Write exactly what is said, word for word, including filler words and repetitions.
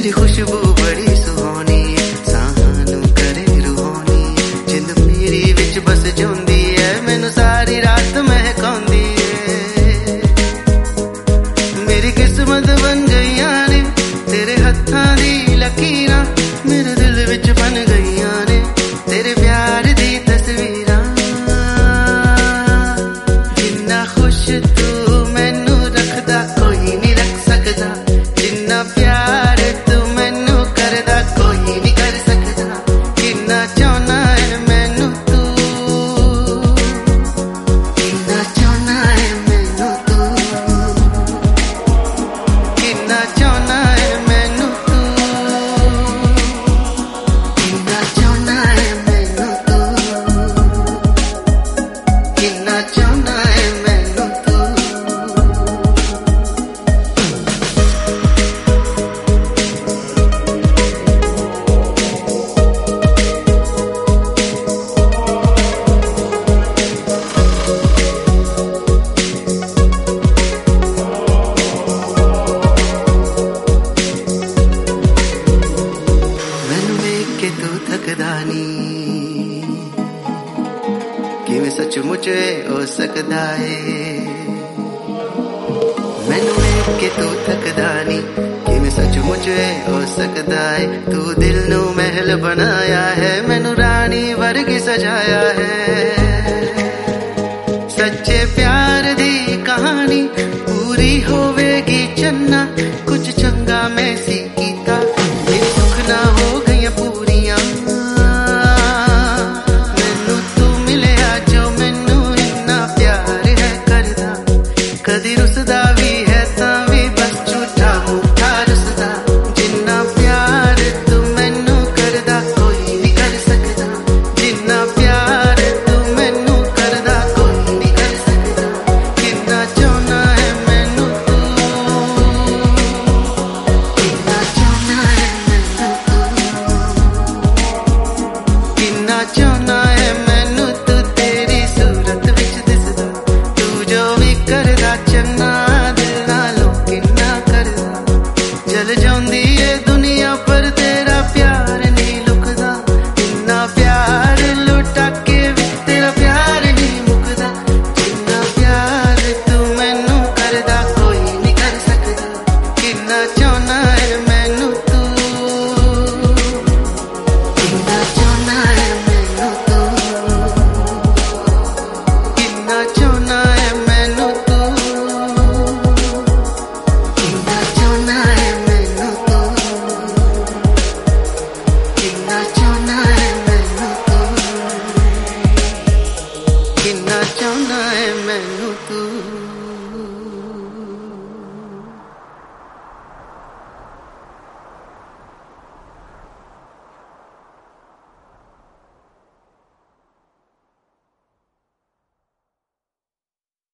तेरी खुशबू बड़ी सुहानी, सानू करे रूहानी, जिंद मेरी विच बस जांदी है, मैनू सारी रात महकांदी है। मेरी किस्मत बन गईयां ने तेरे हत्थां दी लकीरां, मेरे दिल विच बन गईयां ने तेरे प्यार दी तस्वीरां। जिन्ना खुश तू मैनू रखदा कोई नहीं रख सकदा, जिन्ना प्यार तू मैनू करदा कोई नहीं कर सकदा। किन्ना चाहना है मैनू तू, किन्ना चाहना है मैनू तू, किन्ना चाहना है मैनू तू, किन्ना चाहना है मैनू तू, किन्ना चाहना है मैनू तू। मैनू वेख के तू थकदा नी, किवें सचमुच हो सकदा है। मैनू वेख के तू थकदा नी, किवें सचमुच हो सकदा है। तू दिल नू महल बनाया है, मैनू रानी वर्गी सजाया है।